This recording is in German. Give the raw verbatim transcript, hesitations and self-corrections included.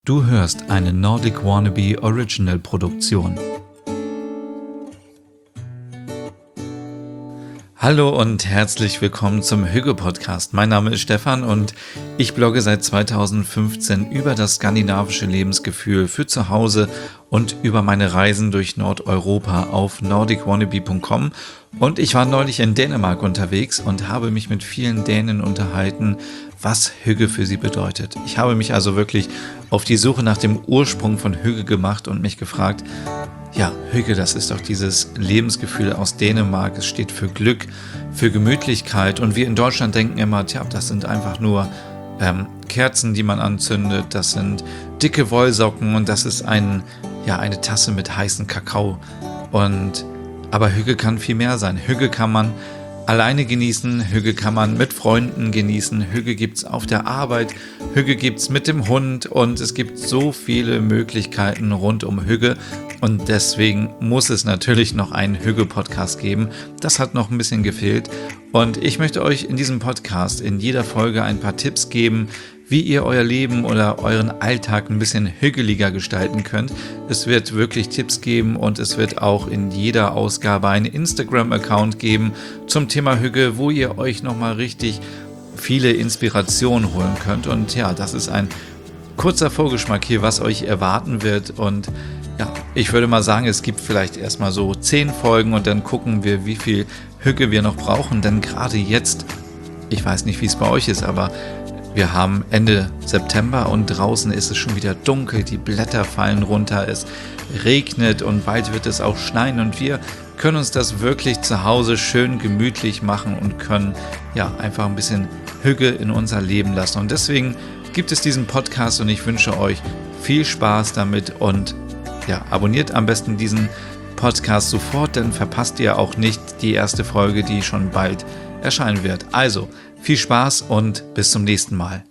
Du hörst eine Nordic Wannabe Original Produktion. Hallo und herzlich willkommen zum Hügge Podcast. Mein Name ist Stefan und ich blogge seit zweitausendfünfzehn über das skandinavische Lebensgefühl für zu Hause und über meine Reisen durch Nordeuropa auf nordic wannabe punkt com. Und ich war neulich in Dänemark unterwegs und habe mich mit vielen Dänen unterhalten, was Hügge für sie bedeutet. Ich habe mich also wirklich auf die Suche nach dem Ursprung von Hügge gemacht und mich gefragt, ja, Hügge, das ist doch dieses Lebensgefühl aus Dänemark. Es steht für Glück, für Gemütlichkeit. Und wir in Deutschland denken immer, tja, das sind einfach nur ähm, Kerzen, die man anzündet. Das sind dicke Wollsocken und das ist ein, ja, eine Tasse mit heißem Kakao. Und, aber Hügge kann viel mehr sein. Hügge kann man alleine genießen, Hügge kann man mit Freunden genießen, Hügge gibt's auf der Arbeit, Hügge gibt's mit dem Hund und es gibt so viele Möglichkeiten rund um Hügge und deswegen muss es natürlich noch einen Hügge-Podcast geben. Das hat noch ein bisschen gefehlt und ich möchte euch in diesem Podcast in jeder Folge ein paar Tipps geben, wie ihr euer Leben oder euren Alltag ein bisschen hügeliger gestalten könnt. Es wird wirklich Tipps geben und es wird auch in jeder Ausgabe einen Instagram-Account geben zum Thema Hügge, wo ihr euch nochmal richtig viele Inspirationen holen könnt. Und ja, das ist ein kurzer Vorgeschmack hier, was euch erwarten wird. Und ja, ich würde mal sagen, es gibt vielleicht erstmal so zehn Folgen und dann gucken wir, wie viel Hügge wir noch brauchen. Denn gerade jetzt, ich weiß nicht, wie es bei euch ist, aber wir haben Ende September und draußen ist es schon wieder dunkel, die Blätter fallen runter, es regnet und bald wird es auch schneien und wir können uns das wirklich zu Hause schön gemütlich machen und können ja einfach ein bisschen Hügge in unser Leben lassen. Und deswegen gibt es diesen Podcast und ich wünsche euch viel Spaß damit und ja, abonniert am besten diesen Podcast sofort, dann verpasst ihr auch nicht die erste Folge, die schon bald erscheinen wird. Also, viel Spaß und bis zum nächsten Mal.